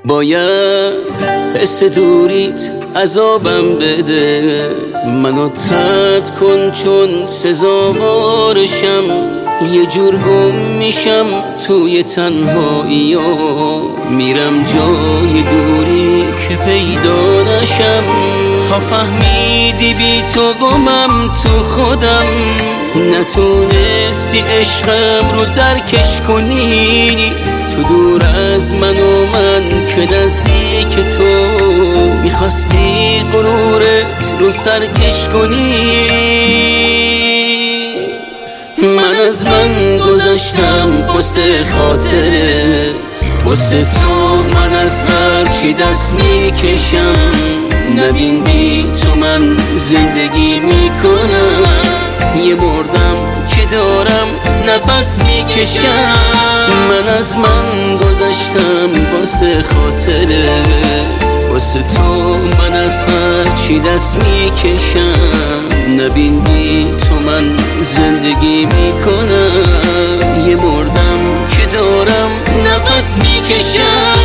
باید حس دوریت عذابم بده، منو طرد کن چون سزاوارشم. یه جور گم میشم توی تنهایی ها، میرم جای دوری که پیدا نشم. تا فهمیدی بی تو گمم تو خودم، نتونستی عشقم رو درکش کنی. تو دور از من و من که نزدیک تو، میخواستی غرورت رو سرکش کنی. من از من گذاشتم واسه خاطرت، واسه تو من از هرچی دست میکشم. نبین بی تو من زندگی میکنم، یه مردم که دارم نفس میکشم. من از من گذاشتم واسه خاطرت، واسه تو من از هرچی دست میکشم. نبین بی تو من زندگی میکنم، یه مردم که دارم نفس میکشم.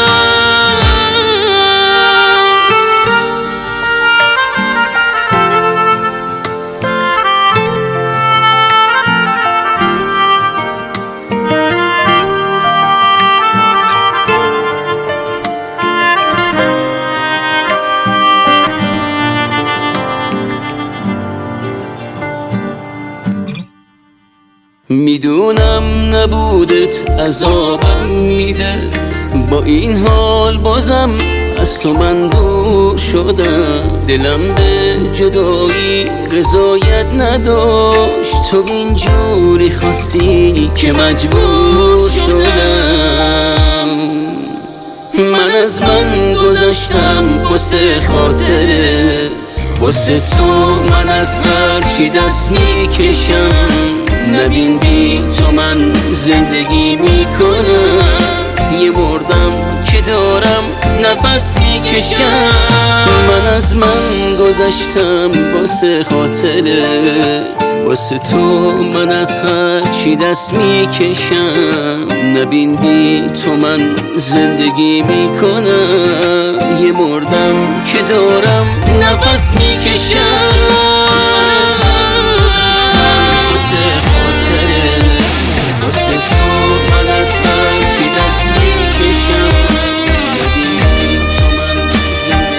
میدونم نبودت عذابم میده، با این حال بازم از تو من دور شدم. دلم به جدایی رضایت نداشت، تو اینجوری خواستی که مجبور شدم. من از من گذاشتم واسه خاطرت، واسه تو من از هرچی دست میکشم. نبین بی تو من زندگی میکنم، یه مردم که دارم نفس میکشم. من از من گذاشتم واسه خاطرت، واسه تو من از هرچی دست میکشم. نبین بی تو من زندگی میکنم، یه مردم که دارم نفس میکشم.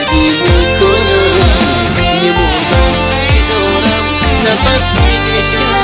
نفس میکشم.